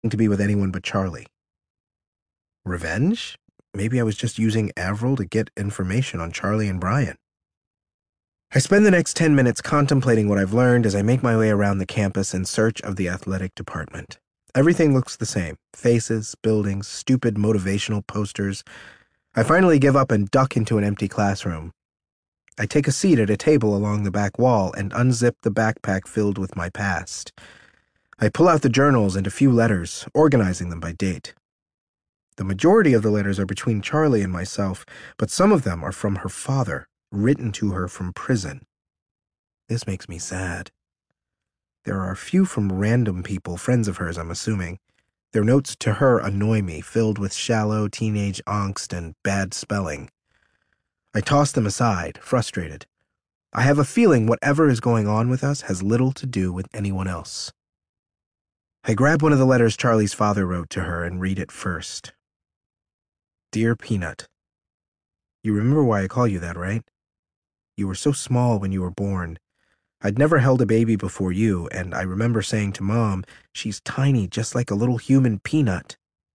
to be with anyone but Charlie. Revenge? Maybe I was just using Avril to get information on Charlie and Brian. I spend the next 10 minutes contemplating what I've learned as I make my way around the campus in search of the athletic department. Everything looks the same. Faces, buildings, stupid motivational posters. I finally give up and duck into an empty classroom. I take a seat at a table along the back wall and unzip the backpack filled with my past. I pull out the journals and a few letters, organizing them by date. The majority of the letters are between Charlie and myself, but some of them are from her father, written to her from prison. This makes me sad. There are a few from random people, friends of hers, I'm assuming. Their notes to her annoy me, filled with shallow teenage angst and bad spelling. I toss them aside, frustrated. I have a feeling whatever is going on with us has little to do with anyone else. I grab one of the letters Charlie's father wrote to her and read it first. Dear Peanut, you remember why I call you that, right? You were so small when you were born. I'd never held a baby before you, and I remember saying to Mom, she's tiny, just like a little human peanut.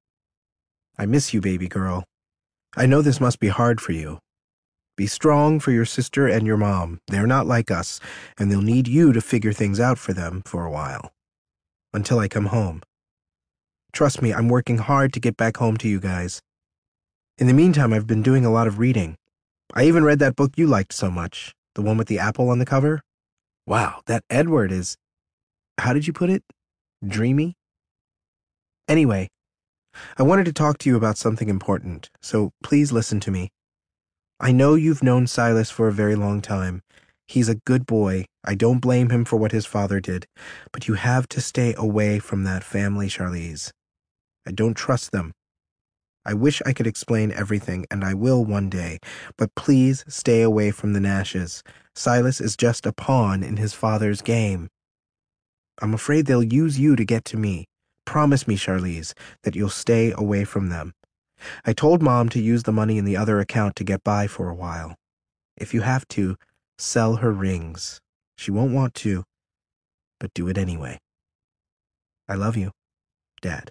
I miss you, baby girl. I know this must be hard for you. Be strong for your sister and your mom. They're not like us, and they'll need you to figure things out for them for a while. Until I come home. Trust me, I'm working hard to get back home to you guys. In the meantime, I've been doing a lot of reading. I even read that book you liked so much, the one with the apple on the cover. Wow, that Edward is, how did you put it? Dreamy? Anyway, I wanted to talk to you about something important, so please listen to me. I know you've known Silas for a very long time. He's a good boy. I don't blame him for what his father did, but you have to stay away from that family, Charlize. I don't trust them. I wish I could explain everything, and I will one day, but please stay away from the Nashes. Silas is just a pawn in his father's game. I'm afraid they'll use you to get to me. Promise me, Charlize, that you'll stay away from them. I told Mom to use the money in the other account to get by for a while. If you have to, sell her rings. She won't want to, but do it anyway. I love you, Dad.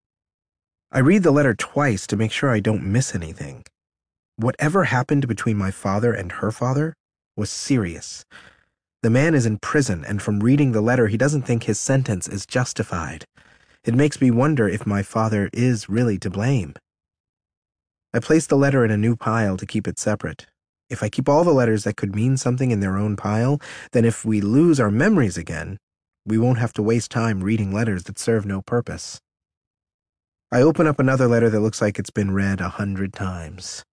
I read the letter twice to make sure I don't miss anything. Whatever happened between my father and her father was serious. The man is in prison, and from reading the letter, he doesn't think his sentence is justified. It makes me wonder if my father is really to blame. I place the letter in a new pile to keep it separate. If I keep all the letters that could mean something in their own pile, then if we lose our memories again, we won't have to waste time reading letters that serve no purpose. I open up another letter that looks like it's been read 100 times.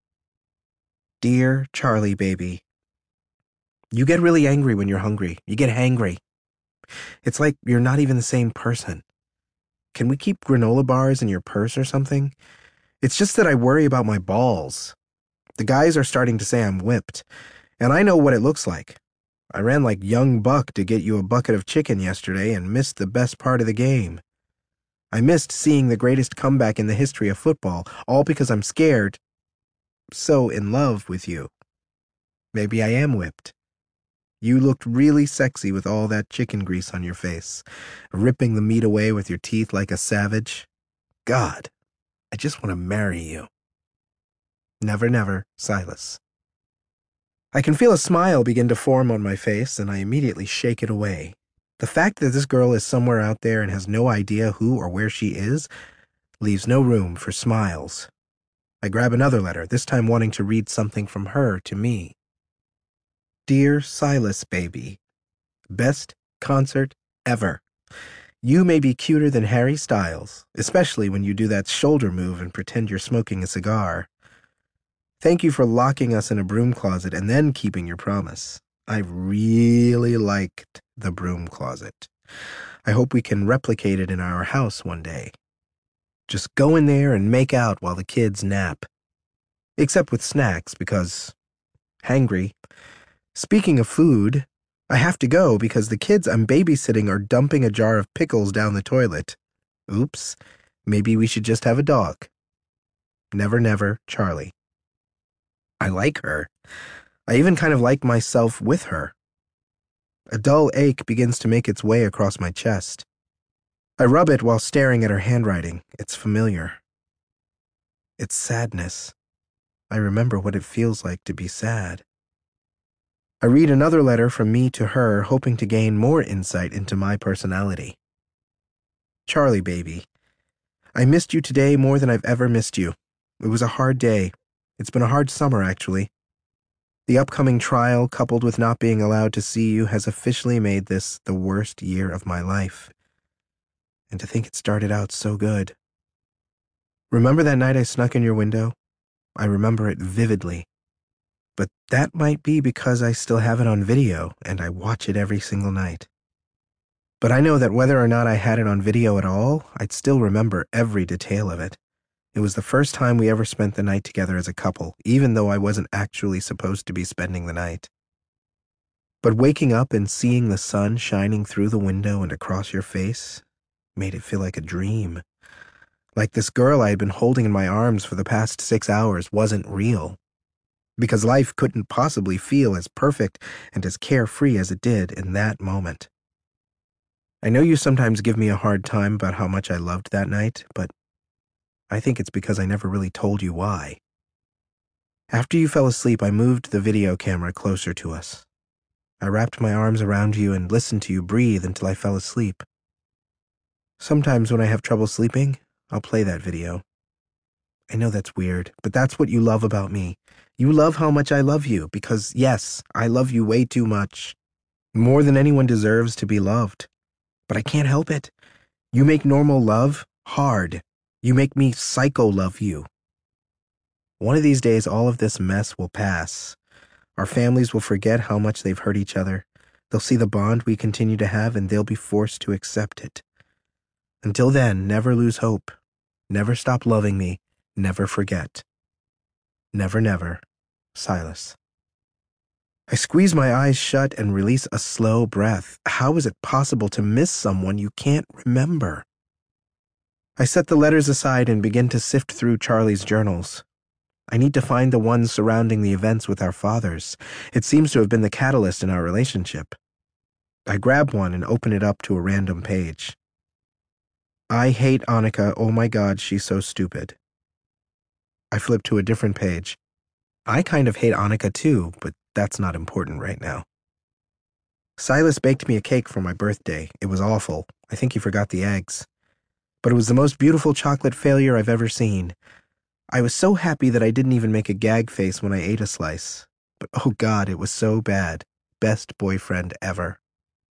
Dear Charlie, baby. You get really angry when you're hungry. You get hangry. It's like you're not even the same person. Can we keep granola bars in your purse or something? It's just that I worry about my balls. The guys are starting to say I'm whipped, and I know what it looks like. I ran like young buck to get you a bucket of chicken yesterday and missed the best part of the game. I missed seeing the greatest comeback in the history of football, all because I'm scared, so in love with you. Maybe I am whipped. You looked really sexy with all that chicken grease on your face, ripping the meat away with your teeth like a savage. God, I just want to marry you. Never, never, Silas. I can feel a smile begin to form on my face, and I immediately shake it away. The fact that this girl is somewhere out there and has no idea who or where she is leaves no room for smiles. I grab another letter, this time wanting to read something from her to me. Dear Silas, baby. Best concert ever. You may be cuter than Harry Styles, especially when you do that shoulder move and pretend you're smoking a cigar. Thank you for locking us in a broom closet and then keeping your promise. I really liked the broom closet. I hope we can replicate it in our house one day. Just go in there and make out while the kids nap. Except with snacks, because hangry. Speaking of food, I have to go because the kids I'm babysitting are dumping a jar of pickles down the toilet. Oops, maybe we should just have a dog. Never, never, Charlie. I like her. I even kind of like myself with her. A dull ache begins to make its way across my chest. I rub it while staring at her handwriting. It's familiar. It's sadness. I remember what it feels like to be sad. I read another letter from me to her, hoping to gain more insight into my personality. Charlie, baby. I missed you today more than I've ever missed you. It was a hard day. It's been a hard summer, actually. The upcoming trial, coupled with not being allowed to see you, has officially made this the worst year of my life. And to think it started out so good. Remember that night I snuck in your window? I remember it vividly. But that might be because I still have it on video, and I watch it every single night. But I know that whether or not I had it on video at all, I'd still remember every detail of it. It was the first time we ever spent the night together as a couple, even though I wasn't actually supposed to be spending the night. But waking up and seeing the sun shining through the window and across your face made it feel like a dream. Like this girl I had been holding in my arms for the past 6 hours wasn't real. Because life couldn't possibly feel as perfect and as carefree as it did in that moment. I know you sometimes give me a hard time about how much I loved that night, but I think it's because I never really told you why. After you fell asleep, I moved the video camera closer to us. I wrapped my arms around you and listened to you breathe until I fell asleep. Sometimes when I have trouble sleeping, I'll play that video. I know that's weird, but that's what you love about me. You love how much I love you, because yes, I love you way too much. More than anyone deserves to be loved. But I can't help it. You make normal love hard. You make me psycho-love you. One of these days, all of this mess will pass. Our families will forget how much they've hurt each other. They'll see the bond we continue to have, and they'll be forced to accept it. Until then, never lose hope. Never stop loving me. Never forget. Never, never. Silas. I squeeze my eyes shut and release a slow breath. How is it possible to miss someone you can't remember? I set the letters aside and begin to sift through Charlie's journals. I need to find the ones surrounding the events with our fathers. It seems to have been the catalyst in our relationship. I grab one and open it up to a random page. I hate Annika. Oh my God, she's so stupid. I flip to a different page. I kind of hate Annika too, but that's not important right now. Silas baked me a cake for my birthday. It was awful. I think he forgot the eggs. But it was the most beautiful chocolate failure I've ever seen. I was so happy that I didn't even make a gag face when I ate a slice. But oh God, it was so bad. Best boyfriend ever.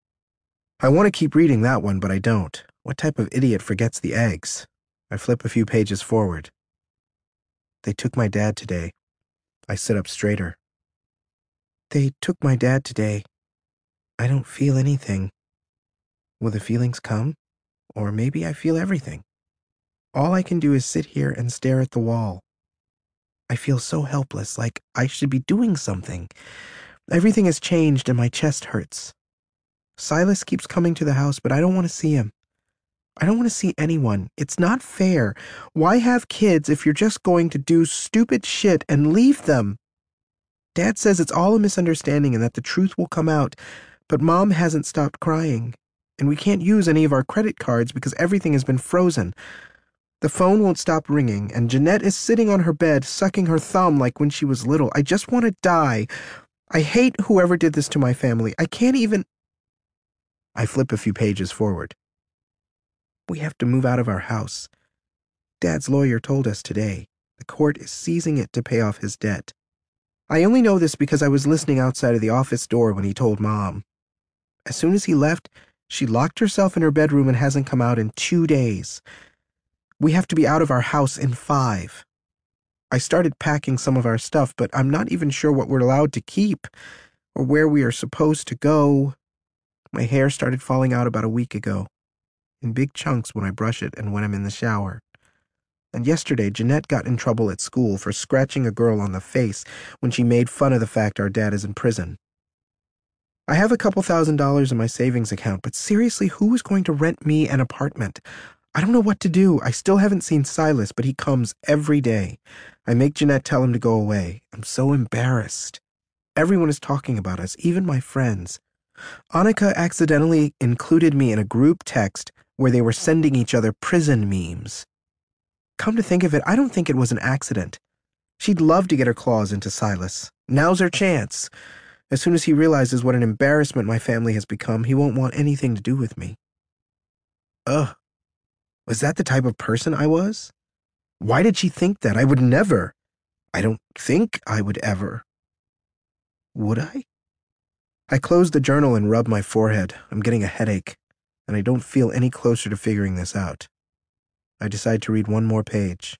I want to keep reading that one, but I don't. What type of idiot forgets the eggs? I flip a few pages forward. They took my dad today. I sit up straighter. They took my dad today. I don't feel anything. Will the feelings come? Or maybe I feel everything. All I can do is sit here and stare at the wall. I feel so helpless, like I should be doing something. Everything has changed and my chest hurts. Silas keeps coming to the house, but I don't want to see him. I don't want to see anyone. It's not fair. Why have kids if you're just going to do stupid shit and leave them? Dad says it's all a misunderstanding and that the truth will come out, but Mom hasn't stopped crying, and we can't use any of our credit cards because everything has been frozen. The phone won't stop ringing, and Jeanette is sitting on her bed, sucking her thumb like when she was little. I just want to die. I hate whoever did this to my family. I can't even... I flip a few pages forward. We have to move out of our house. Dad's lawyer told us today. The court is seizing it to pay off his debt. I only know this because I was listening outside of the office door when he told Mom. As soon as he left, she locked herself in her bedroom and hasn't come out in 2 days. We have to be out of our house in 5. I started packing some of our stuff, but I'm not even sure what we're allowed to keep or where we are supposed to go. My hair started falling out about a week ago, in big chunks when I brush it and when I'm in the shower. And yesterday, Jeanette got in trouble at school for scratching a girl on the face when she made fun of the fact our dad is in prison. I have a couple $1,000s in my savings account, but seriously, who is going to rent me an apartment? I don't know what to do. I still haven't seen Silas, but he comes every day. I make Jeanette tell him to go away. I'm so embarrassed. Everyone is talking about us, even my friends. Annika accidentally included me in a group text where they were sending each other prison memes. Come to think of it, I don't think it was an accident. She'd love to get her claws into Silas. Now's her chance. As soon as he realizes what an embarrassment my family has become, he won't want anything to do with me. Ugh. Was that the type of person I was? Why did she think that? I would never. I don't think I would ever. Would I? I close the journal and rub my forehead. I'm getting a headache, and I don't feel any closer to figuring this out. I decide to read one more page.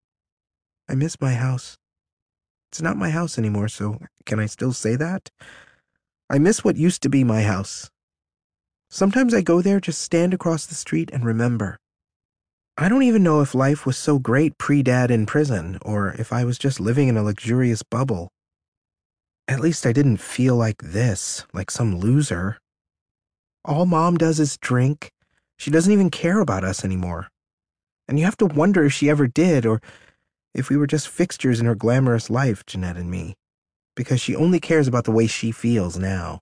I miss my house. It's not my house anymore, so can I still say that? I miss what used to be my house. Sometimes I go there, just stand across the street and remember. I don't even know if life was so great pre-Dad in prison, or if I was just living in a luxurious bubble. At least I didn't feel like this, like some loser. All Mom does is drink. She doesn't even care about us anymore. And you have to wonder if she ever did, or if we were just fixtures in her glamorous life, Jeanette and me, because she only cares about the way she feels now.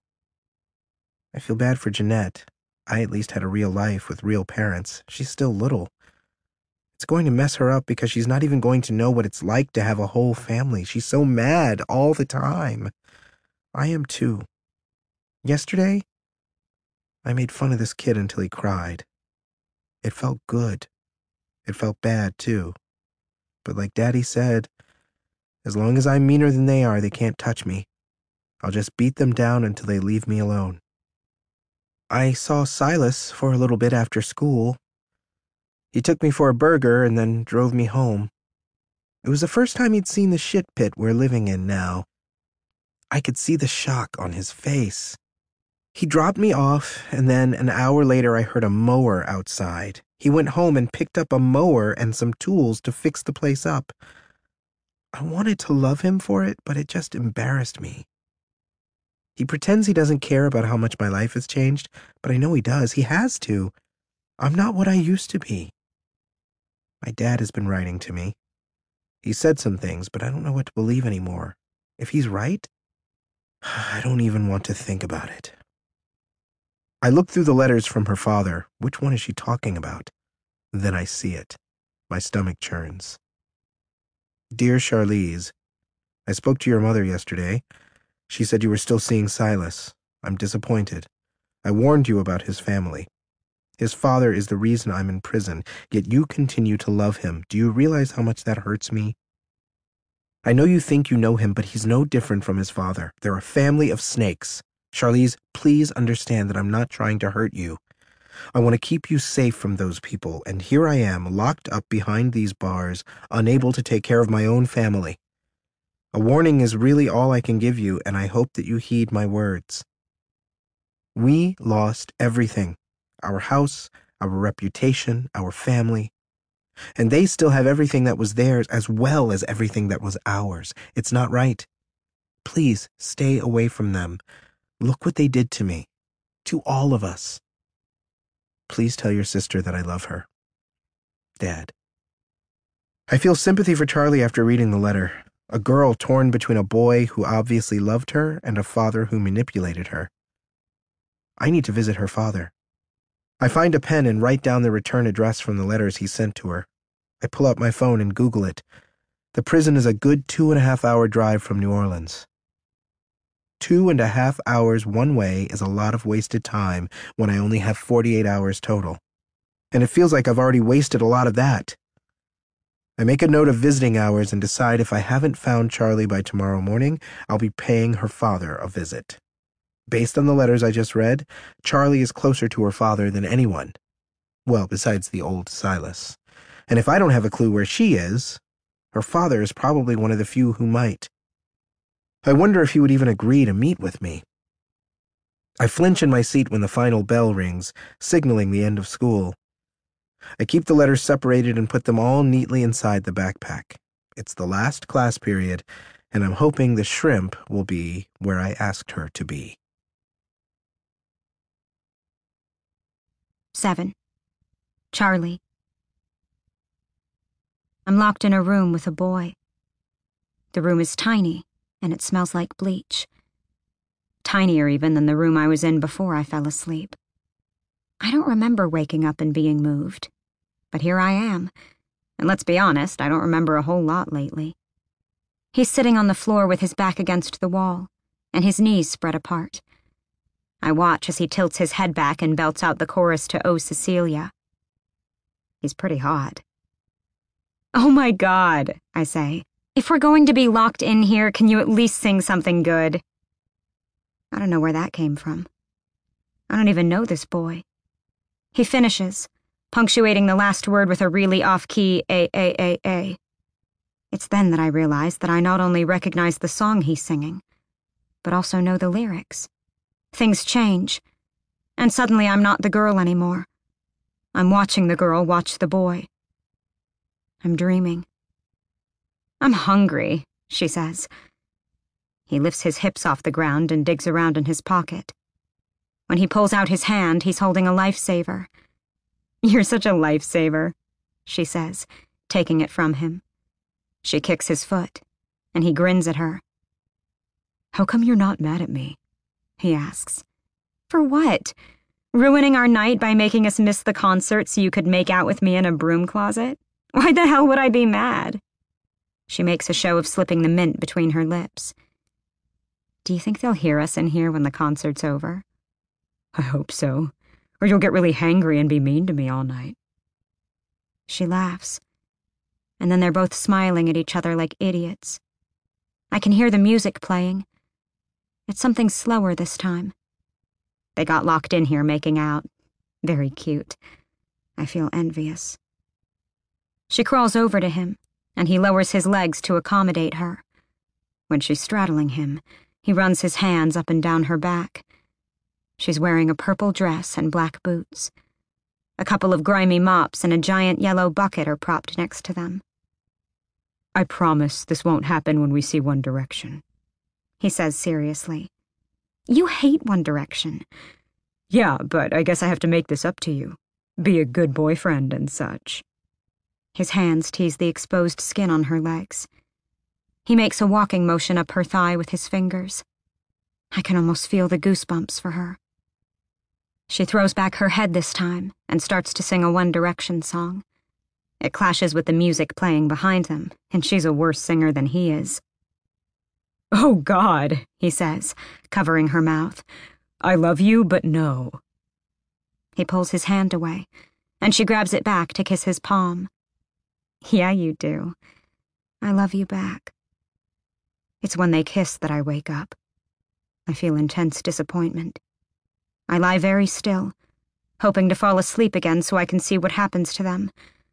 I feel bad for Jeanette. I at least had a real life with real parents. She's still little. It's going to mess her up because she's not even going to know what it's like to have a whole family. She's so mad all the time. I am too. Yesterday, I made fun of this kid until he cried. It felt good. It felt bad, too. But like Daddy said, as long as I'm meaner than they are, they can't touch me. I'll just beat them down until they leave me alone. I saw Silas for a little bit after school. He took me for a burger and then drove me home. It was the first time he'd seen the shit pit we're living in now. I could see the shock on his face. He dropped me off, and then an hour later I heard a mower outside. He went home and picked up a mower and some tools to fix the place up. I wanted to love him for it, but it just embarrassed me. He pretends he doesn't care about how much my life has changed, but I know he does. He has to. I'm not what I used to be. My dad has been writing to me. He said some things, but I don't know what to believe anymore. If he's right, I don't even want to think about it. I look through the letters from her father. Which one is she talking about? Then I see it. My stomach churns. Dear Charlize, I spoke to your mother yesterday. She said you were still seeing Silas. I'm disappointed. I warned you about his family. His father is the reason I'm in prison, yet you continue to love him. Do you realize how much that hurts me? I know you think you know him, but he's no different from his father. They're a family of snakes. Charlize, please understand that I'm not trying to hurt you. I want to keep you safe from those people, and here I am, locked up behind these bars, unable to take care of my own family. A warning is really all I can give you, and I hope that you heed my words. We lost everything. Our house, our reputation, our family. And they still have everything that was theirs as well as everything that was ours. It's not right. Please stay away from them. Look what they did to me. To all of us. Please tell your sister that I love her. Dad. I feel sympathy for Charlie after reading the letter. A girl torn between a boy who obviously loved her and a father who manipulated her. I need to visit her father. I find a pen and write down the return address from the letters he sent to her. I pull out my phone and Google it. The prison is a good 2.5-hour drive from New Orleans. 2.5 hours one way is a lot of wasted time when I only have 48 hours total. And it feels like I've already wasted a lot of that. I make a note of visiting hours and decide if I haven't found Charlie by tomorrow morning, I'll be paying her father a visit. Based on the letters I just read, Charlie is closer to her father than anyone. Well, besides the old Silas. And if I don't have a clue where she is, her father is probably one of the few who might. I wonder if he would even agree to meet with me. I flinch in my seat when the final bell rings, signaling the end of school. I keep the letters separated and put them all neatly inside the backpack. It's the last class period, and I'm hoping the shrimp will be where I asked her to be. 7. Charlie. I'm locked in a room with a boy. The room is tiny, and it smells like bleach. Tinier even than the room I was in before I fell asleep. I don't remember waking up and being moved. But here I am. And let's be honest, I don't remember a whole lot lately. He's sitting on the floor with his back against the wall, and his knees spread apart. I watch as he tilts his head back and belts out the chorus to "Oh, Cecilia." He's pretty hot. "Oh my God," I say. "If we're going to be locked in here, can you at least sing something good?" I don't know where that came from. I don't even know this boy. He finishes, punctuating the last word with a really off-key A. It's then that I realize that I not only recognize the song he's singing, but also know the lyrics. Things change, and suddenly I'm not the girl anymore. I'm watching the girl watch the boy. I'm dreaming. "I'm hungry," she says. He lifts his hips off the ground and digs around in his pocket. When he pulls out his hand, he's holding a lifesaver. "You're such a lifesaver," she says, taking it from him. She kicks his foot, and he grins at her. "How come you're not mad at me?" he asks. "For what? Ruining our night by making us miss the concert so you could make out with me in a broom closet? Why the hell would I be mad?" She makes a show of slipping the mint between her lips. "Do you think they'll hear us in here when the concert's over?" "I hope so, or you'll get really hangry and be mean to me all night." She laughs, and then they're both smiling at each other like idiots. I can hear the music playing. It's something slower this time. They got locked in here making out. Very cute. I feel envious. She crawls over to him, and he lowers his legs to accommodate her. When she's straddling him, he runs his hands up and down her back. She's wearing a purple dress and black boots. A couple of grimy mops and a giant yellow bucket are propped next to them. "I promise this won't happen when we see One Direction," he says seriously. "You hate One Direction." "Yeah, but I guess I have to make this up to you. Be a good boyfriend and such." His hands tease the exposed skin on her legs. He makes a walking motion up her thigh with his fingers. I can almost feel the goosebumps for her. She throws back her head this time and starts to sing a One Direction song. It clashes with the music playing behind them, and she's a worse singer than he is. "Oh, God," he says, covering her mouth. "I love you, but no." He pulls his hand away, and she grabs it back to kiss his palm. "Yeah, you do. I love you back." It's when they kiss that I wake up. I feel intense disappointment. I lie very still, hoping to fall asleep again so I can see what happens to them.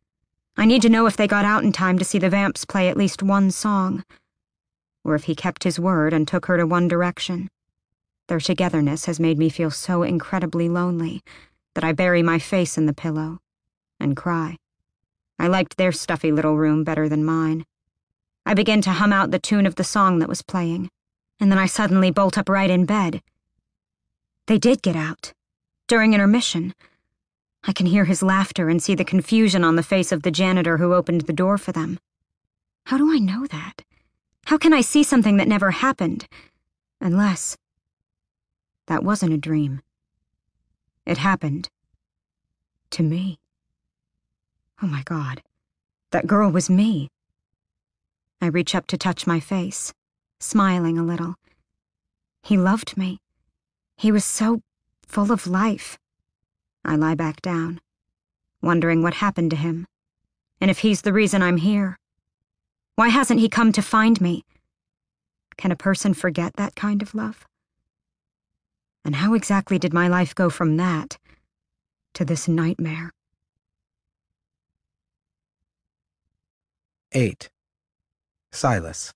I need to know if they got out in time to see the Vamps play at least one song, or if he kept his word and took her to One Direction. Their togetherness has made me feel so incredibly lonely that I bury my face in the pillow and cry. I liked their stuffy little room better than mine. I begin to hum out the tune of the song that was playing, and then I suddenly bolt upright in bed. They did get out. During intermission. I can hear his laughter and see the confusion on the face of the janitor who opened the door for them. How do I know that? How can I see something that never happened? Unless that wasn't a dream. It happened. To me. Oh my God. That girl was me. I reach up to touch my face, smiling a little. He loved me. He was so full of life. I lie back down, wondering what happened to him, and if he's the reason I'm here. Why hasn't he come to find me? Can a person forget that kind of love? And how exactly did my life go from that to this nightmare? 8. Silas.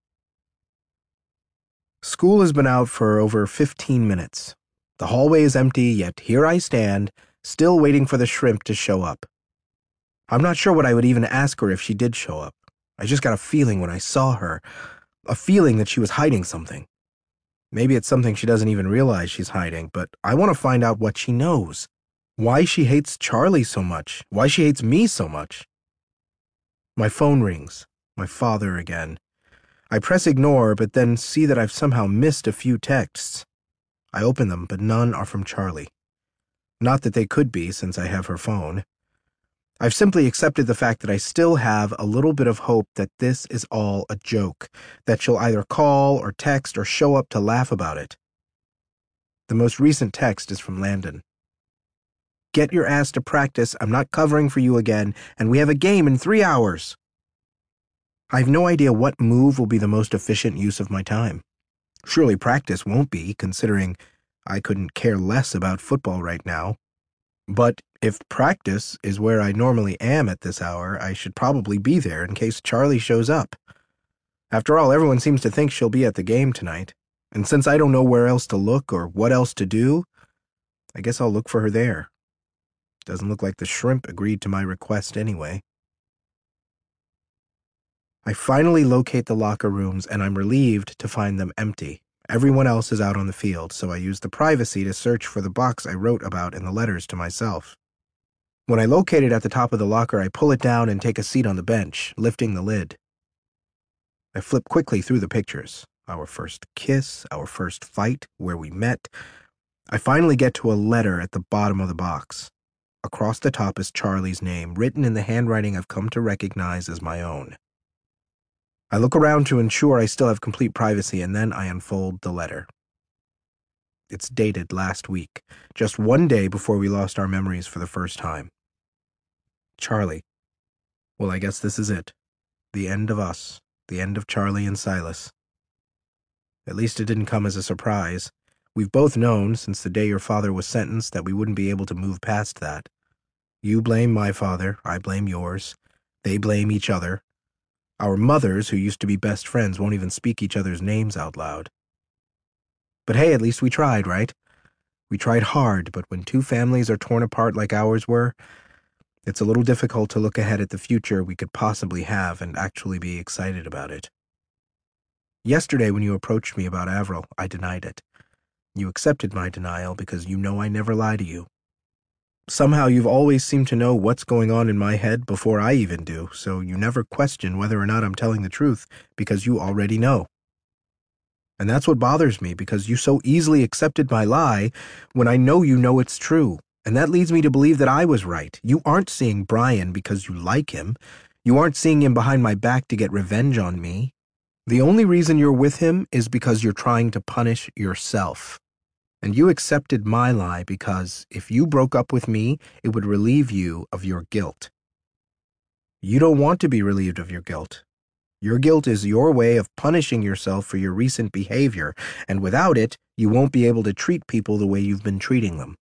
School has been out for over 15 minutes. The hallway is empty, yet here I stand, still waiting for the shrimp to show up. I'm not sure what I would even ask her if she did show up. I just got a feeling when I saw her, a feeling that she was hiding something. Maybe it's something she doesn't even realize she's hiding, but I want to find out what she knows. Why she hates Charlie so much, why she hates me so much. My phone rings. My father again. I press ignore, but then see that I've somehow missed a few texts. I open them, but none are from Charlie. Not that they could be, since I have her phone. I've simply accepted the fact that I still have a little bit of hope that this is all a joke, that she'll either call or text or show up to laugh about it. The most recent text is from Landon. Get your ass to practice. I'm not covering for you again, and we have a game in 3 hours. I have no idea what move will be the most efficient use of my time. Surely practice won't be, considering I couldn't care less about football right now. But if practice is where I normally am at this hour, I should probably be there in case Charlie shows up. After all, everyone seems to think she'll be at the game tonight, and since I don't know where else to look or what else to do, I guess I'll look for her there. Doesn't look like the shrimp agreed to my request anyway. I finally locate the locker rooms, and I'm relieved to find them empty. Everyone else is out on the field, so I use the privacy to search for the box I wrote about in the letters to myself. When I locate it at the top of the locker, I pull it down and take a seat on the bench, lifting the lid. I flip quickly through the pictures. Our first kiss, our first fight, where we met. I finally get to a letter at the bottom of the box. Across the top is Charlie's name, written in the handwriting I've come to recognize as my own. I look around to ensure I still have complete privacy, and then I unfold the letter. It's dated last week, just 1 day before we lost our memories for the first time. Charlie. Well, I guess this is it. The end of us. The end of Charlie and Silas. At least it didn't come as a surprise. We've both known since the day your father was sentenced that we wouldn't be able to move past that. You blame my father, I blame yours. They blame each other. Our mothers, who used to be best friends, won't even speak each other's names out loud. But hey, at least we tried, right? We tried hard, but when two families are torn apart like ours were, it's a little difficult to look ahead at the future we could possibly have and actually be excited about it. Yesterday, when you approached me about Avril, I denied it. You accepted my denial because you know I never lie to you. Somehow you've always seemed to know what's going on in my head before I even do, so you never question whether or not I'm telling the truth because you already know. And that's what bothers me, because you so easily accepted my lie when I know you know it's true. And that leads me to believe that I was right. You aren't seeing Brian because you like him. You aren't seeing him behind my back to get revenge on me. The only reason you're with him is because you're trying to punish yourself. And you accepted my lie because if you broke up with me, it would relieve you of your guilt. You don't want to be relieved of your guilt. Your guilt is your way of punishing yourself for your recent behavior, and without it, you won't be able to treat people the way you've been treating them.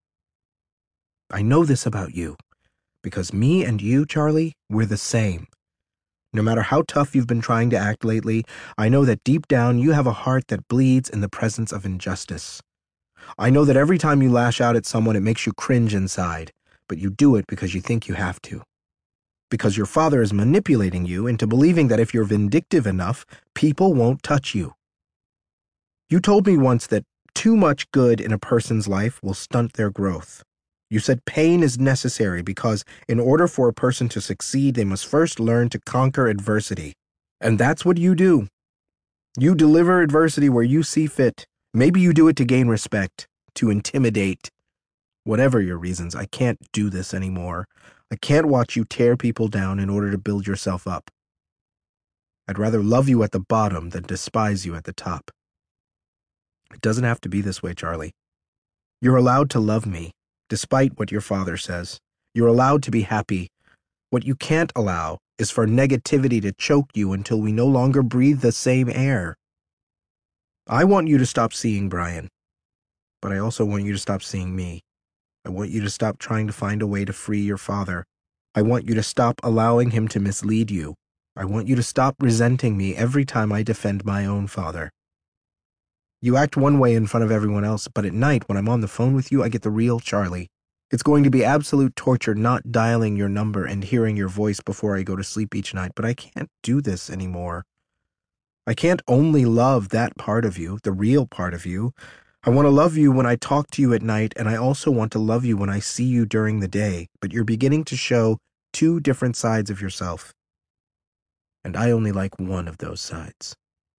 I know this about you, because me and you, Charlie, we're the same. No matter how tough you've been trying to act lately, I know that deep down you have a heart that bleeds in the presence of injustice. I know that every time you lash out at someone, it makes you cringe inside, but you do it because you think you have to. Because your father is manipulating you into believing that if you're vindictive enough, people won't touch you. You told me once that too much good in a person's life will stunt their growth. You said pain is necessary because in order for a person to succeed, they must first learn to conquer adversity. And that's what you do. You deliver adversity where you see fit. Maybe you do it to gain respect, to intimidate. Whatever your reasons, I can't do this anymore. I can't watch you tear people down in order to build yourself up. I'd rather love you at the bottom than despise you at the top. It doesn't have to be this way, Charlie. You're allowed to love me, despite what your father says. You're allowed to be happy. What you can't allow is for negativity to choke you until we no longer breathe the same air. I want you to stop seeing Brian, but I also want you to stop seeing me. I want you to stop trying to find a way to free your father. I want you to stop allowing him to mislead you. I want you to stop resenting me every time I defend my own father. You act one way in front of everyone else, but at night when I'm on the phone with you, I get the real Charlie. It's going to be absolute torture not dialing your number and hearing your voice before I go to sleep each night, but I can't do this anymore. I can't only love that part of you, the real part of you. I want to love you when I talk to you at night, and I also want to love you when I see you during the day, but you're beginning to show two different sides of yourself. And I only like one of those sides.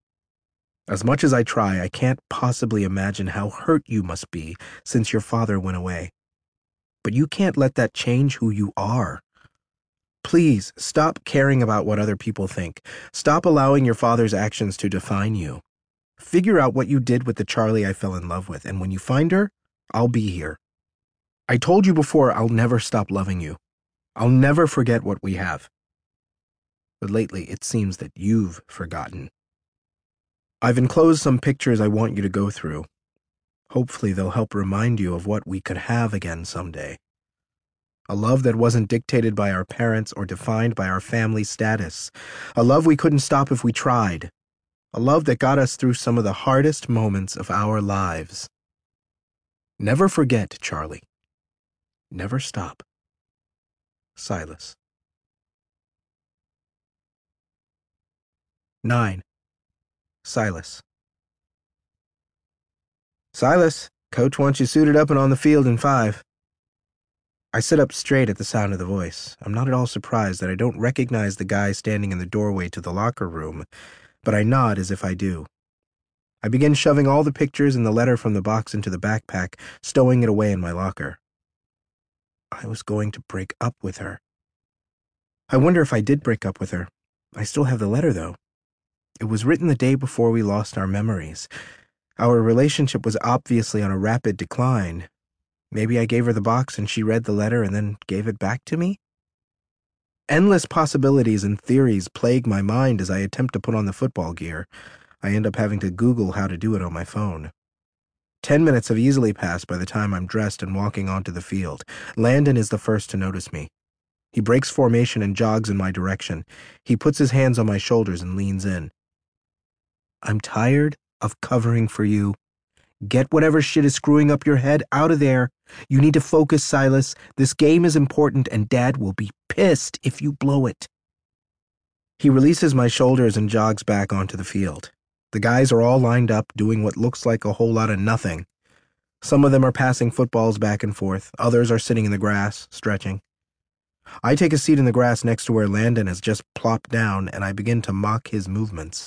As much as I try, I can't possibly imagine how hurt you must be since your father went away. But you can't let that change who you are. Please, stop caring about what other people think. Stop allowing your father's actions to define you. Figure out what you did with the Charlie I fell in love with, and when you find her, I'll be here. I told you before, I'll never stop loving you. I'll never forget what we have. But lately, it seems that you've forgotten. I've enclosed some pictures I want you to go through. Hopefully, they'll help remind you of what we could have again someday. A love that wasn't dictated by our parents or defined by our family status. A love we couldn't stop if we tried. A love that got us through some of the hardest moments of our lives. Never forget, Charlie. Never stop. Silas. 9. Silas. Silas, Coach wants you suited up and on the field in 5. I sit up straight at the sound of the voice. I'm not at all surprised that I don't recognize the guy standing in the doorway to the locker room, but I nod as if I do. I begin shoving all the pictures and the letter from the box into the backpack, stowing it away in my locker. I was going to break up with her. I wonder if I did break up with her. I still have the letter, though. It was written the day before we lost our memories. Our relationship was obviously on a rapid decline. Maybe I gave her the box and she read the letter and then gave it back to me? Endless possibilities and theories plague my mind as I attempt to put on the football gear. I end up having to Google how to do it on my phone. 10 minutes have easily passed by the time I'm dressed and walking onto the field. Landon is the first to notice me. He breaks formation and jogs in my direction. He puts his hands on my shoulders and leans in. I'm tired of covering for you. Get whatever shit is screwing up your head out of there. You need to focus, Silas. This game is important and Dad will be pissed if you blow it. He releases my shoulders and jogs back onto the field. The guys are all lined up, doing what looks like a whole lot of nothing. Some of them are passing footballs back and forth. Others are sitting in the grass, stretching. I take a seat in the grass next to where Landon has just plopped down, and I begin to mock his movements.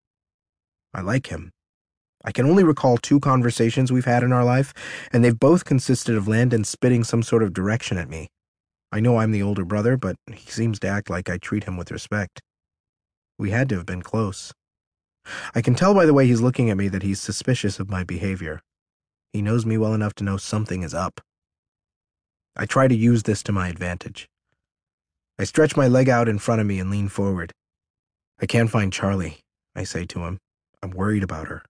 I like him. I can only recall 2 conversations we've had in our life, and they've both consisted of Landon spitting some sort of direction at me. I know I'm the older brother, but he seems to act like I treat him with respect. We had to have been close. I can tell by the way he's looking at me that he's suspicious of my behavior. He knows me well enough to know something is up. I try to use this to my advantage. I stretch my leg out in front of me and lean forward. I can't find Charlie, I say to him. I'm worried about her.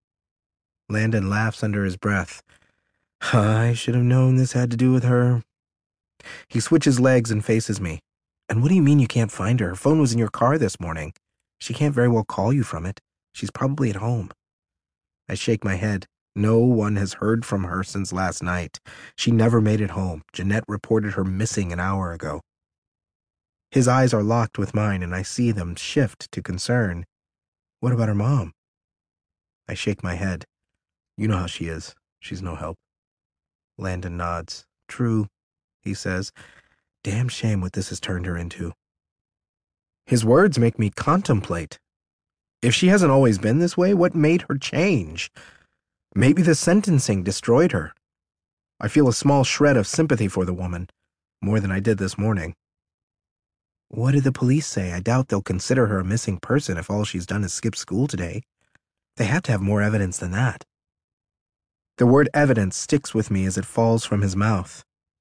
Landon laughs under his breath. I should have known this had to do with her. He switches legs and faces me. And what do you mean you can't find her? Her phone was in your car this morning. She can't very well call you from it. She's probably at home. I shake my head. No one has heard from her since last night. She never made it home. Jeanette reported her missing an hour ago. His eyes are locked with mine, and I see them shift to concern. What about her mom? I shake my head. You know how she is. She's no help. Landon nods. True, he says. Damn shame what this has turned her into. His words make me contemplate. If she hasn't always been this way, what made her change? Maybe the sentencing destroyed her. I feel a small shred of sympathy for the woman, more than I did this morning. What did the police say? I doubt they'll consider her a missing person if all she's done is skip school today. They have to have more evidence than that. The word evidence sticks with me as it falls from his mouth.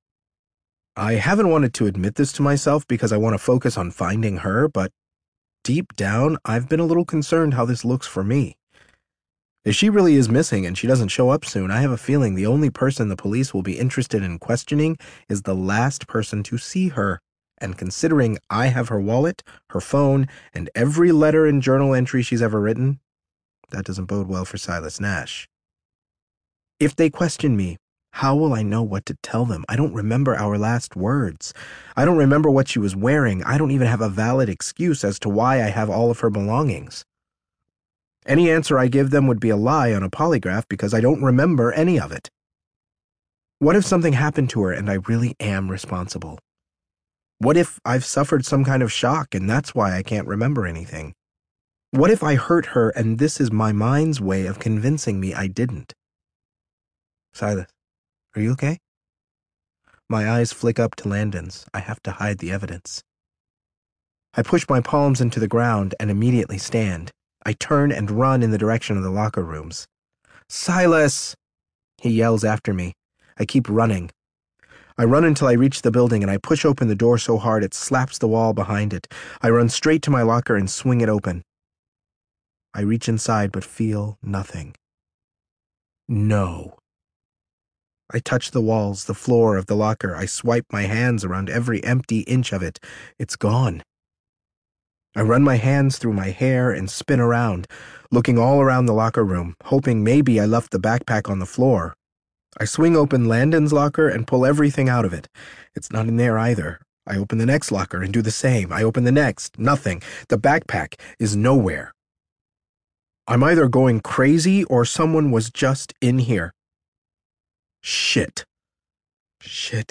I haven't wanted to admit this to myself because I want to focus on finding her, but deep down, I've been a little concerned how this looks for me. If she really is missing and she doesn't show up soon, I have a feeling the only person the police will be interested in questioning is the last person to see her. And considering I have her wallet, her phone, and every letter and journal entry she's ever written, that doesn't bode well for Silas Nash. If they question me, how will I know what to tell them? I don't remember our last words. I don't remember what she was wearing. I don't even have a valid excuse as to why I have all of her belongings. Any answer I give them would be a lie on a polygraph because I don't remember any of it. What if something happened to her and I really am responsible? What if I've suffered some kind of shock and that's why I can't remember anything? What if I hurt her and this is my mind's way of convincing me I didn't? Silas, are you okay? My eyes flick up to Landon's. I have to hide the evidence. I push my palms into the ground and immediately stand. I turn and run in the direction of the locker rooms. "Silas!" He yells after me. I keep running. I run until I reach the building and I push open the door so hard it slaps the wall behind it. I run straight to my locker and swing it open. I reach inside but feel nothing. No. I touch the walls, the floor of the locker. I swipe my hands around every empty inch of it. It's gone. I run my hands through my hair and spin around, looking all around the locker room, hoping maybe I left the backpack on the floor. I swing open Landon's locker and pull everything out of it. It's not in there either. I open the next locker and do the same. I open the next. Nothing. The backpack is nowhere. I'm either going crazy or someone was just in here. Shit. Shit.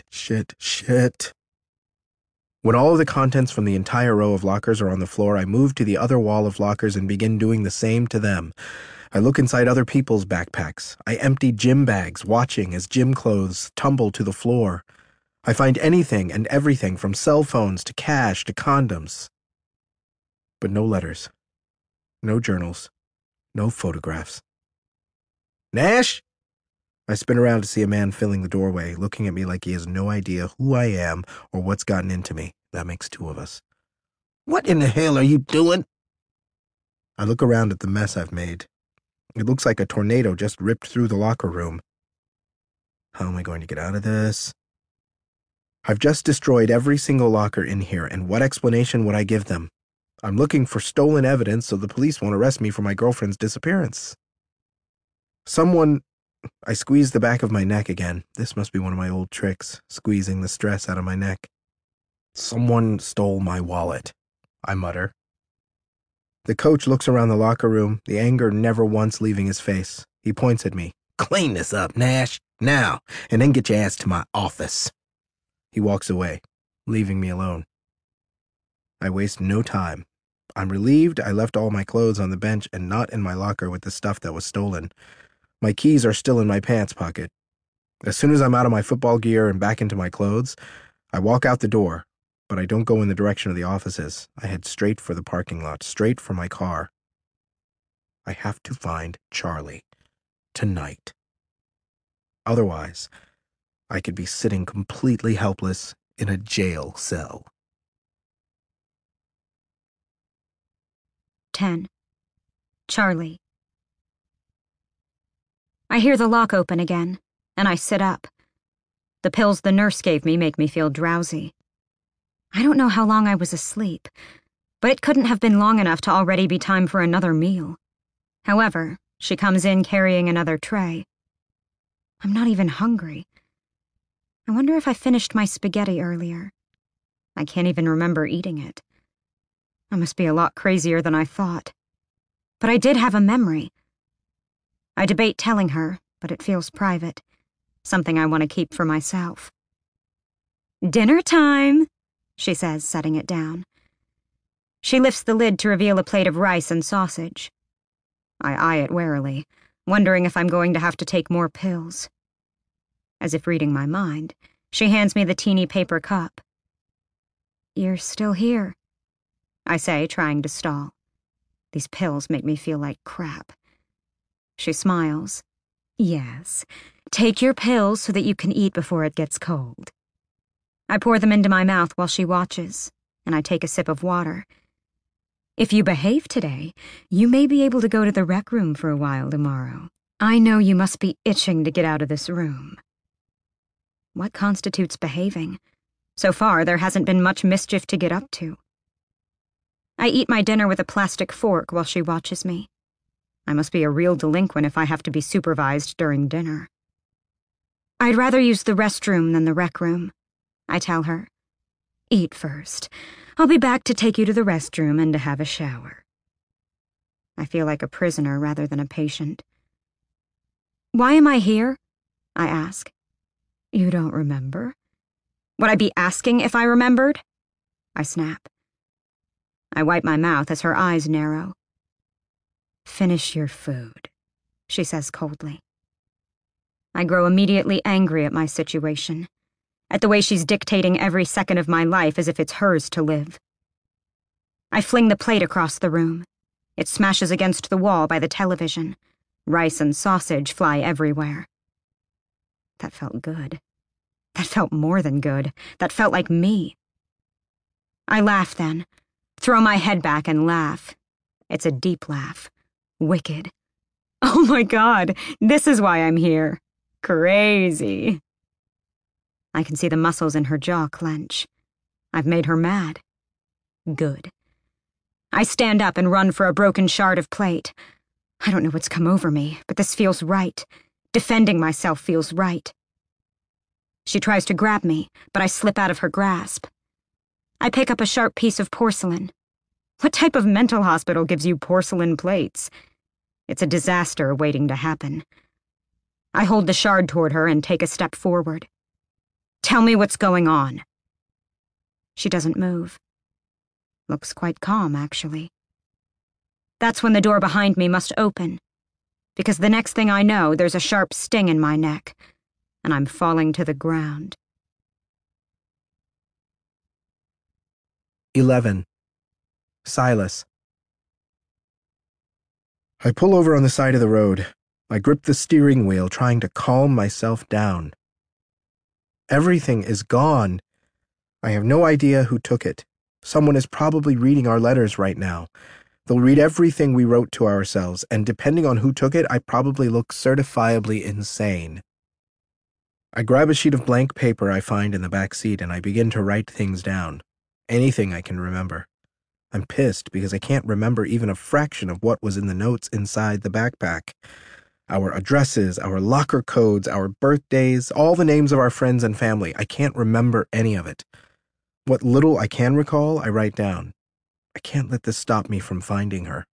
When all of the contents from the entire row of lockers are on the floor, I move to the other wall of lockers and begin doing the same to them. I look inside other people's backpacks. I empty gym bags, watching as gym clothes tumble to the floor. I find anything and everything from cell phones to cash to condoms. But no letters. No journals. No photographs. "Nash?" I spin around to see a man filling the doorway, looking at me like he has no idea who I am or what's gotten into me. That makes two of us. "What in the hell are you doing?" I look around at the mess I've made. It looks like a tornado just ripped through the locker room. How am I going to get out of this? I've just destroyed every single locker in here, and what explanation would I give them? I'm looking for stolen evidence so the police won't arrest me for my girlfriend's disappearance. I squeeze the back of my neck again. This must be one of my old tricks, squeezing the stress out of my neck. "Someone stole my wallet," I mutter. The coach looks around the locker room, the anger never once leaving his face. He points at me. "Clean this up, Nash, now, and then get your ass to my office." He walks away, leaving me alone. I waste no time. I'm relieved I left all my clothes on the bench and not in my locker with the stuff that was stolen. My keys are still in my pants pocket. As soon as I'm out of my football gear and back into my clothes, I walk out the door. But I don't go in the direction of the offices. I head straight for the parking lot, straight for my car. I have to find Charlie. Tonight. Otherwise, I could be sitting completely helpless in a jail cell. 10. Charlie. I hear the lock open again, and I sit up. The pills the nurse gave me make me feel drowsy. I don't know how long I was asleep, but it couldn't have been long enough to already be time for another meal. However, she comes in carrying another tray. I'm not even hungry. I wonder if I finished my spaghetti earlier. I can't even remember eating it. I must be a lot crazier than I thought. But I did have a memory. I debate telling her, but it feels private. Something I want to keep for myself. "Dinner time," she says, setting it down. She lifts the lid to reveal a plate of rice and sausage. I eye it warily, wondering if I'm going to have to take more pills. As if reading my mind, she hands me the teeny paper cup. "You're still here," I say, trying to stall. These pills make me feel like crap. She smiles. "Yes, take your pills so that you can eat before it gets cold." I pour them into my mouth while she watches, and I take a sip of water. "If you behave today, you may be able to go to the rec room for a while tomorrow. I know you must be itching to get out of this room." What constitutes behaving? So far, there hasn't been much mischief to get up to. I eat my dinner with a plastic fork while she watches me. I must be a real delinquent if I have to be supervised during dinner. "I'd rather use the restroom than the rec room," I tell her. "Eat first. I'll be back to take you to the restroom and to have a shower." I feel like a prisoner rather than a patient. "Why am I here?" I ask. "You don't remember?" "Would I be asking if I remembered?" I snap. I wipe my mouth as her eyes narrow. "Finish your food," she says coldly. I grow immediately angry at my situation. at the way she's dictating every second of my life as if it's hers to live. I fling the plate across the room. It smashes against the wall by the television. Rice and sausage fly everywhere. That felt good. That felt more than good. That felt like me. I laugh then, throw my head back and laugh. It's a deep laugh. Wicked. Oh my God, this is why I'm here. Crazy. I can see the muscles in her jaw clench. I've made her mad. Good. I stand up and run for a broken shard of plate. I don't know what's come over me, but this feels right. Defending myself feels right. She tries to grab me, but I slip out of her grasp. I pick up a sharp piece of porcelain. What type of mental hospital gives you porcelain plates? It's a disaster waiting to happen. I hold the shard toward her and take a step forward. Tell me what's going on. She doesn't move. Looks quite calm, actually. That's when the door behind me must open, because the next thing I know, there's a sharp sting in my neck, and I'm falling to the ground. 11. Silas. I pull over on the side of the road. I grip the steering wheel, trying to calm myself down. Everything is gone. I have no idea who took it. Someone is probably reading our letters right now. They'll read everything we wrote to ourselves, and depending on who took it, I probably look certifiably insane. I grab a sheet of blank paper I find in the back seat, and I begin to write things down. Anything I can remember. I'm pissed because I can't remember even a fraction of what was in the notes inside the backpack. Our addresses, our locker codes, our birthdays, all the names of our friends and family. I can't remember any of it. What little I can recall, I write down. I can't let this stop me from finding her.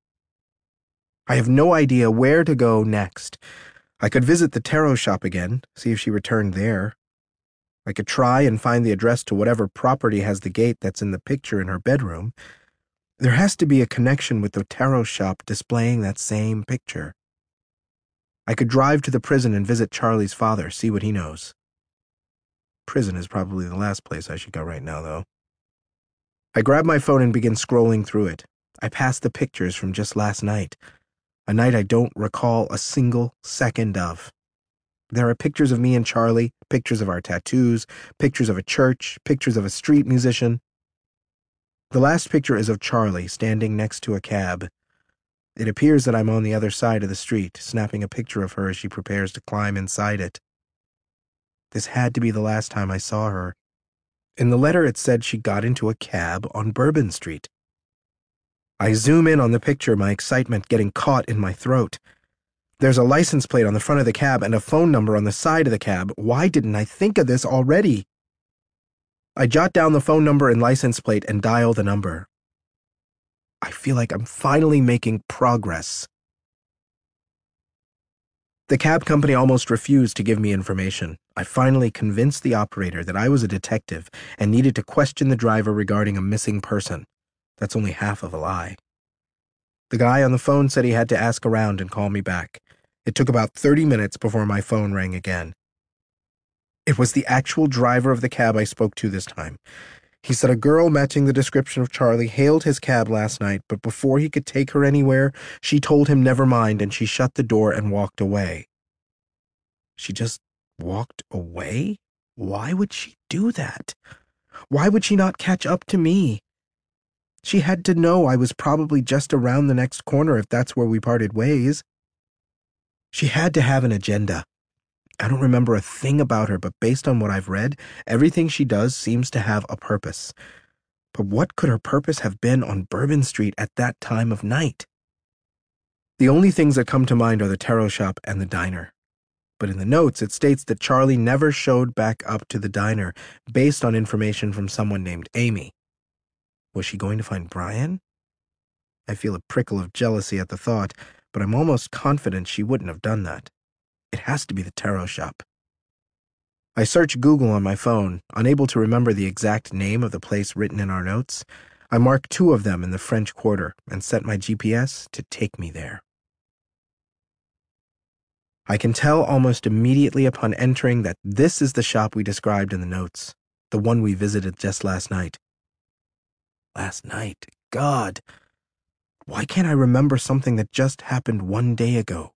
I have no idea where to go next. I could visit the tarot shop again, see if she returned there. I could try and find the address to whatever property has the gate that's in the picture in her bedroom. There has to be a connection with the tarot shop displaying that same picture. I could drive to the prison and visit Charlie's father, see what he knows. Prison is probably the last place I should go right now, though. I grab my phone and begin scrolling through it. I pass the pictures from just last night, a night I don't recall a single second of. There are pictures of me and Charlie, pictures of our tattoos, pictures of a church, pictures of a street musician. The last picture is of Charlie standing next to a cab. It appears that I'm on the other side of the street, snapping a picture of her as she prepares to climb inside it. This had to be the last time I saw her. In the letter it said she got into a cab on Bourbon Street. I zoom in on the picture, my excitement getting caught in my throat. There's a license plate on the front of the cab and a phone number on the side of the cab. Why didn't I think of this already? I jot down the phone number and license plate and dial the number. I feel like I'm finally making progress. The cab company almost refused to give me information. I finally convinced the operator that I was a detective and needed to question the driver regarding a missing person. That's only half of a lie. The guy on the phone said he had to ask around and call me back. It took about 30 minutes before my phone rang again. It was the actual driver of the cab I spoke to this time. He said a girl matching the description of Charlie hailed his cab last night, but before he could take her anywhere, she told him never mind and she shut the door and walked away. She just walked away? Why would she do that? Why would she not catch up to me? She had to know I was probably just around the next corner if that's where we parted ways. She had to have an agenda. I don't remember a thing about her, but based on what I've read, everything she does seems to have a purpose. But what could her purpose have been on Bourbon Street at that time of night? The only things that come to mind are the tarot shop and the diner. But in the notes, it states that Charlie never showed back up to the diner based on information from someone named Amy. Was she going to find Brian? I feel a prickle of jealousy at the thought, but I'm almost confident she wouldn't have done that. It has to be the tarot shop. I search Google on my phone, unable to remember the exact name of the place written in our notes. I mark 2 of them in the French Quarter and set my GPS to take me there. I can tell almost immediately upon entering that this is the shop we described in the notes, the one we visited just last night. Last night? God! Why can't I remember something that just happened 1 day ago?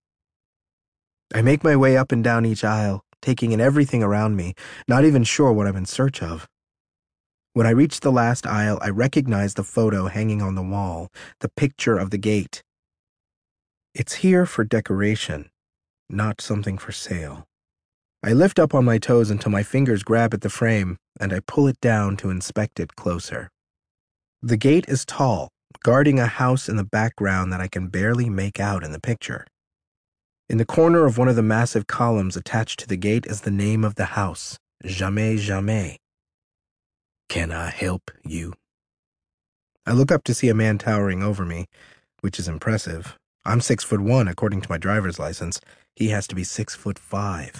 I make my way up and down each aisle, taking in everything around me, not even sure what I'm in search of. When I reach the last aisle, I recognize the photo hanging on the wall, the picture of the gate. It's here for decoration, not something for sale. I lift up on my toes until my fingers grab at the frame, and I pull it down to inspect it closer. The gate is tall, guarding a house in the background that I can barely make out in the picture. In the corner of one of the massive columns attached to the gate is the name of the house, Jamais Jamais. Can I help you? I look up to see a man towering over me, which is impressive. I'm 6'1" according to my driver's license. He has to be 6'5".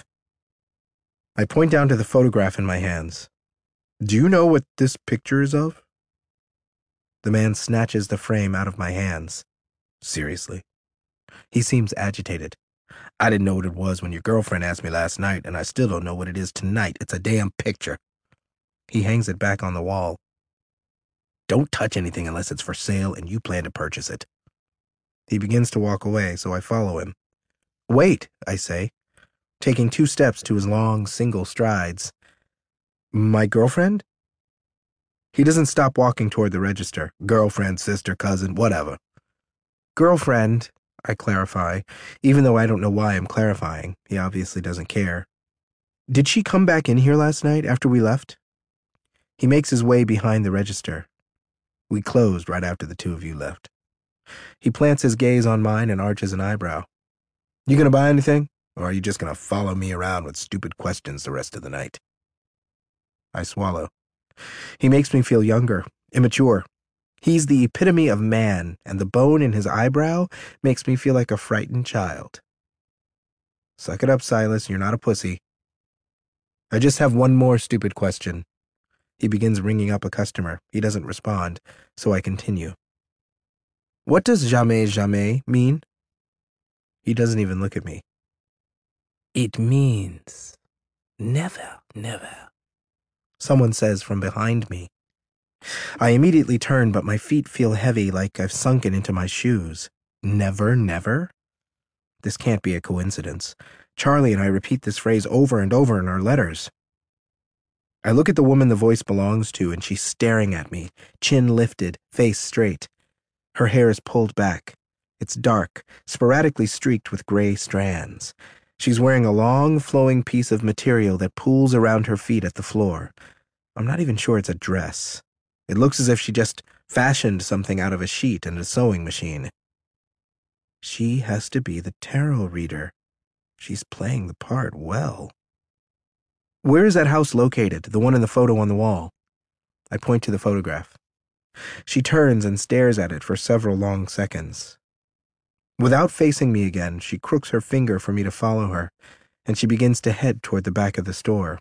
I point down to the photograph in my hands. Do you know what this picture is of? The man snatches the frame out of my hands. Seriously? He seems agitated. I didn't know what it was when your girlfriend asked me last night, and I still don't know what it is tonight. It's a damn picture. He hangs it back on the wall. Don't touch anything unless it's for sale and you plan to purchase it. He begins to walk away, so I follow him. Wait, I say, taking 2 steps to his long, single strides. My girlfriend? He doesn't stop walking toward the register. Girlfriend, sister, cousin, whatever. Girlfriend, I clarify, even though I don't know why I'm clarifying. He obviously doesn't care. Did she come back in here last night after we left? He makes his way behind the register. We closed right after the 2 of you left. He plants his gaze on mine and arches an eyebrow. You gonna buy anything? Or are you just gonna follow me around with stupid questions the rest of the night? I swallow. He makes me feel younger, immature. He's the epitome of man, and the bone in his eyebrow makes me feel like a frightened child. Suck it up, Silas, you're not a pussy. I just have one more stupid question. He begins ringing up a customer. He doesn't respond, so I continue. What does jamais jamais mean? He doesn't even look at me. It means never, never, someone says from behind me. I immediately turn, but my feet feel heavy, like I've sunken into my shoes. Never, never? This can't be a coincidence. Charlie and I repeat this phrase over and over in our letters. I look at the woman the voice belongs to, and she's staring at me, chin lifted, face straight. Her hair is pulled back. It's dark, sporadically streaked with gray strands. She's wearing a long, flowing piece of material that pools around her feet at the floor. I'm not even sure it's a dress. It looks as if she just fashioned something out of a sheet and a sewing machine. She has to be the tarot reader. She's playing the part well. Where is that house located, the one in the photo on the wall? I point to the photograph. She turns and stares at it for several long seconds. Without facing me again, she crooks her finger for me to follow her, and she begins to head toward the back of the store.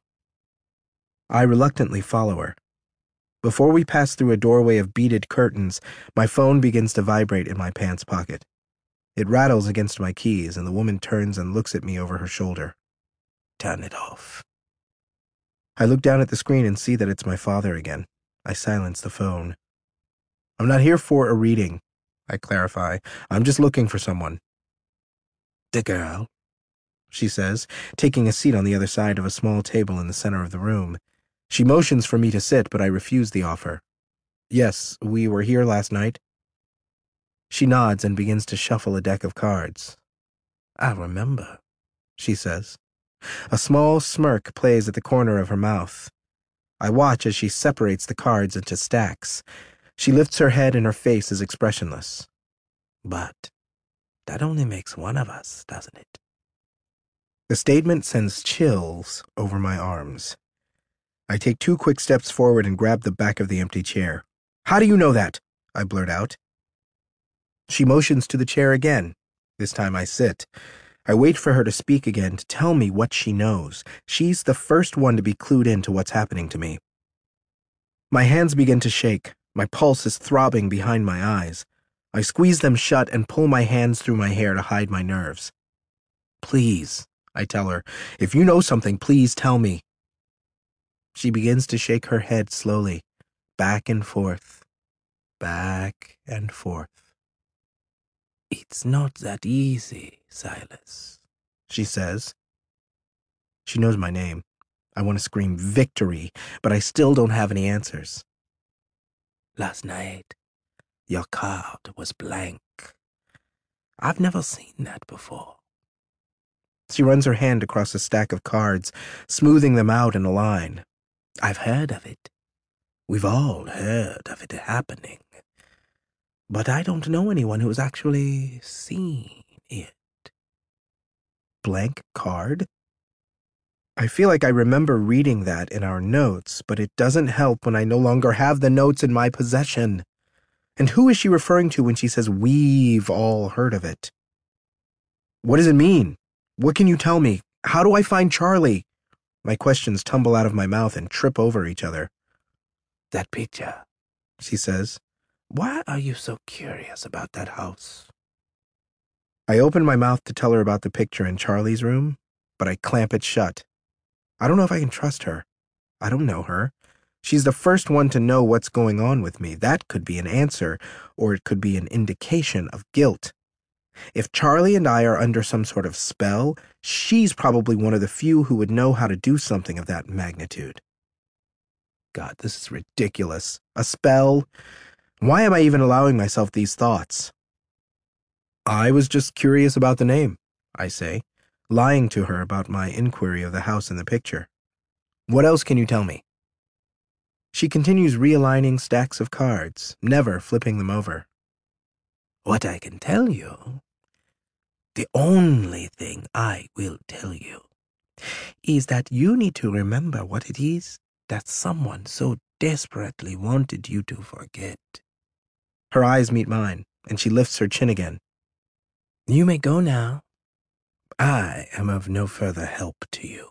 I reluctantly follow her. Before we pass through a doorway of beaded curtains, my phone begins to vibrate in my pants pocket. It rattles against my keys, and the woman turns and looks at me over her shoulder. Turn it off. I look down at the screen and see that it's my father again. I silence the phone. I'm not here for a reading, I clarify. I'm just looking for someone. The girl, she says, taking a seat on the other side of a small table in the center of the room. She motions for me to sit, but I refuse the offer. Yes, we were here last night. She nods and begins to shuffle a deck of cards. I remember, she says. A small smirk plays at the corner of her mouth. I watch as she separates the cards into stacks. She lifts her head and her face is expressionless. But that only makes one of us, doesn't it? The statement sends chills over my arms. I take 2 quick steps forward and grab the back of the empty chair. How do you know that? I blurt out. She motions to the chair again. This time I sit. I wait for her to speak again, to tell me what she knows. She's the first one to be clued in to what's happening to me. My hands begin to shake. My pulse is throbbing behind my eyes. I squeeze them shut and pull my hands through my hair to hide my nerves. Please, I tell her. If you know something, please tell me. She begins to shake her head slowly, back and forth, back and forth. It's not that easy, Silas, she says. She knows my name. I want to scream victory, but I still don't have any answers. Last night, your card was blank. I've never seen that before. She runs her hand across a stack of cards, smoothing them out in a line. I've heard of it. We've all heard of it happening. But I don't know anyone who's actually seen it. Blank card? I feel like I remember reading that in our notes, but it doesn't help when I no longer have the notes in my possession. And who is she referring to when she says we've all heard of it? What does it mean? What can you tell me? How do I find Charlie? My questions tumble out of my mouth and trip over each other. That picture, she says. Why are you so curious about that house? I open my mouth to tell her about the picture in Charlie's room, but I clamp it shut. I don't know if I can trust her. I don't know her. She's the first one to know what's going on with me. That could be an answer, or it could be an indication of guilt. If Charlie and I are under some sort of spell, she's probably one of the few who would know how to do something of that magnitude. God, this is ridiculous. A spell? Why am I even allowing myself these thoughts? I was just curious about the name, I say, lying to her about my inquiry of the house in the picture. What else can you tell me? She continues realigning stacks of cards, never flipping them over. What I can tell you, the only thing I will tell you, is that you need to remember what it is that someone so desperately wanted you to forget. Her eyes meet mine, and she lifts her chin again. You may go now. I am of no further help to you.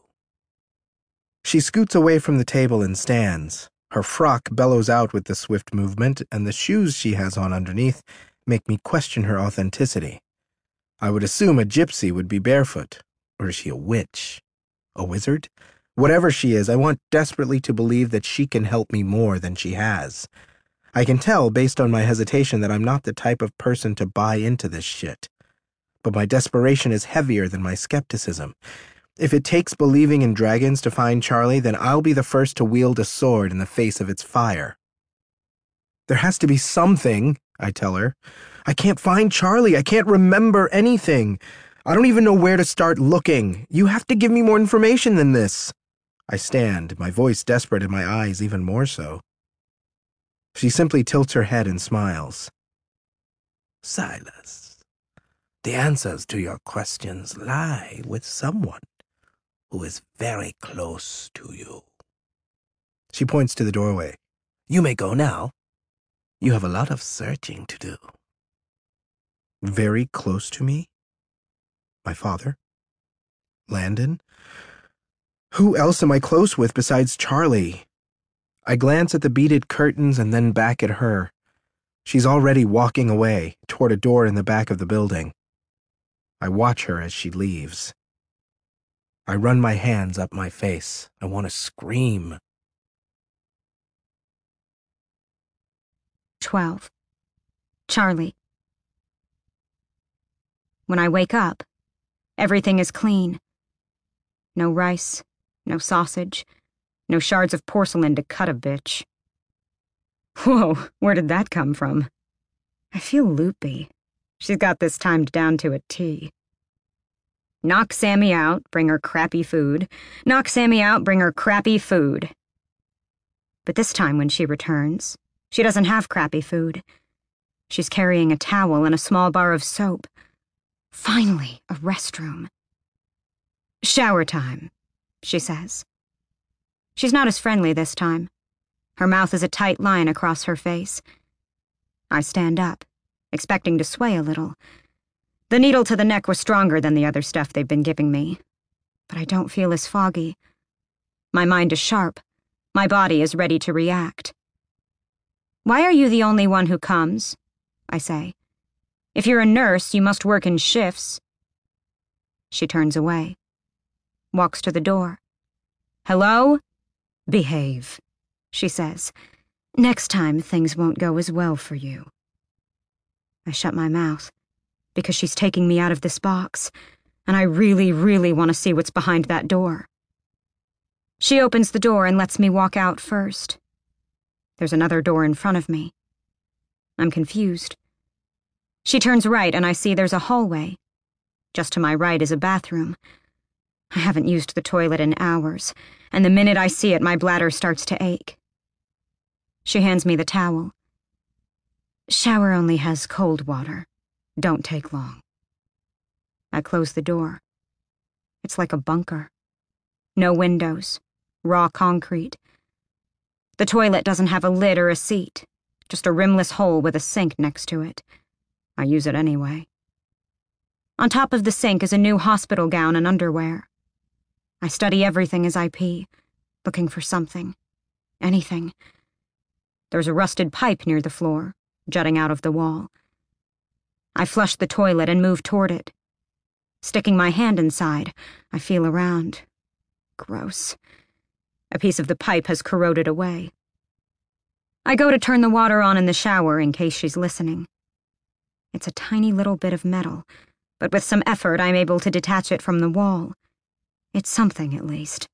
She scoots away from the table and stands. Her frock bellows out with the swift movement, and the shoes she has on underneath make me question her authenticity. I would assume a gypsy would be barefoot. Or is she a witch? A wizard? Whatever she is, I want desperately to believe that she can help me more than she has. I can tell, based on my hesitation, that I'm not the type of person to buy into this shit. But my desperation is heavier than my skepticism. If it takes believing in dragons to find Charlie, then I'll be the first to wield a sword in the face of its fire. There has to be something, I tell her. I can't find Charlie. I can't remember anything. I don't even know where to start looking. You have to give me more information than this. I stand, my voice desperate and my eyes even more so. She simply tilts her head and smiles. Silas, the answers to your questions lie with someone who is very close to you. She points to the doorway. You may go now. You have a lot of searching to do. Very close to me? My father? Landon? Who else am I close with besides Charlie? I glance at the beaded curtains and then back at her. She's already walking away, toward a door in the back of the building. I watch her as she leaves. I run my hands up my face. I want to scream. 12. Charlie. When I wake up, everything is clean. No rice, no sausage, no shards of porcelain to cut a bitch. Whoa, where did that come from? I feel loopy. She's got this timed down to a T. Knock Sammy out, bring her crappy food. Knock Sammy out, bring her crappy food. But this time when she returns, she doesn't have crappy food. She's carrying a towel and a small bar of soap. Finally, a restroom. Shower time, she says. She's not as friendly this time. Her mouth is a tight line across her face. I stand up, expecting to sway a little. The needle to the neck was stronger than the other stuff they've been giving me. But I don't feel as foggy. My mind is sharp. My body is ready to react. Why are you the only one who comes? I say. If you're a nurse, you must work in shifts. She turns away. Walks to the door. "Hello?" "Behave," she says. "Next time things won't go as well for you." I shut my mouth, because she's taking me out of this box, and I really, really want to see what's behind that door. She opens the door and lets me walk out first. There's another door in front of me. I'm confused. She turns right and I see there's a hallway. Just to my right is a bathroom. I haven't used the toilet in hours, and the minute I see it, my bladder starts to ache. She hands me the towel. "Shower only has cold water. Don't take long." I close the door. It's like a bunker. No windows. Raw concrete. The toilet doesn't have a lid or a seat, just a rimless hole with a sink next to it. I use it anyway. On top of the sink is a new hospital gown and underwear. I study everything as I pee, looking for something. Anything. There's a rusted pipe near the floor, jutting out of the wall. I flush the toilet and move toward it. Sticking my hand inside, I feel around. Gross. A piece of the pipe has corroded away. I go to turn the water on in the shower in case she's listening. It's a tiny little bit of metal, but with some effort I'm able to detach it from the wall. It's something, at least.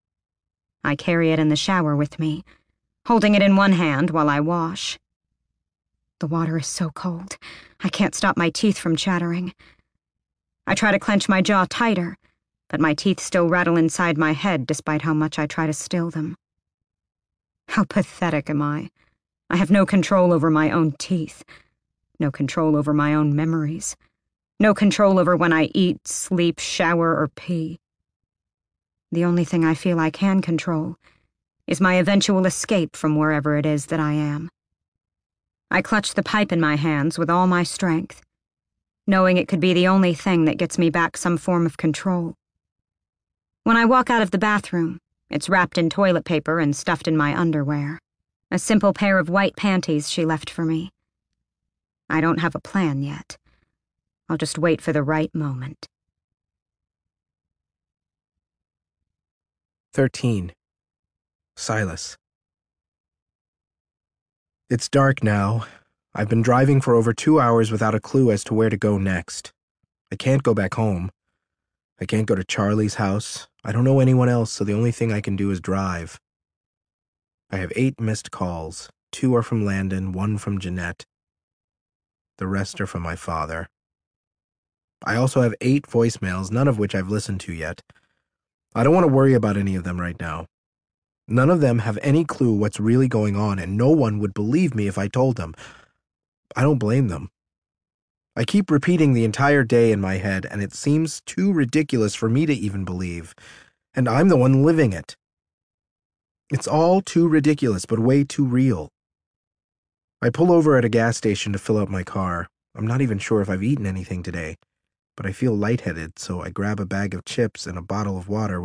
I carry it in the shower with me, holding it in one hand while I wash. The water is so cold, I can't stop my teeth from chattering. I try to clench my jaw tighter, but my teeth still rattle inside my head despite how much I try to still them. How pathetic am I? I have no control over my own teeth, no control over my own memories, no control over when I eat, sleep, shower, or pee. The only thing I feel I can control is my eventual escape from wherever it is that I am. I clutch the pipe in my hands with all my strength, knowing it could be the only thing that gets me back some form of control. When I walk out of the bathroom, it's wrapped in toilet paper and stuffed in my underwear, a simple pair of white panties she left for me. I don't have a plan yet. I'll just wait for the right moment. 13. Silas. It's dark now. I've been driving for over 2 hours without a clue as to where to go next. I can't go back home. I can't go to Charlie's house. I don't know anyone else, so the only thing I can do is drive. I have 8 missed calls. 2 are from Landon, 1 from Jeanette. The rest are from my father. I also have 8 voicemails, none of which I've listened to yet. I don't want to worry about any of them right now. None of them have any clue what's really going on, and no one would believe me if I told them. I don't blame them. I keep repeating the entire day in my head, and it seems too ridiculous for me to even believe, and I'm the one living it. It's all too ridiculous, but way too real. I pull over at a gas station to fill up my car. I'm not even sure if I've eaten anything today, but I feel lightheaded, so I grab a bag of chips and a bottle of water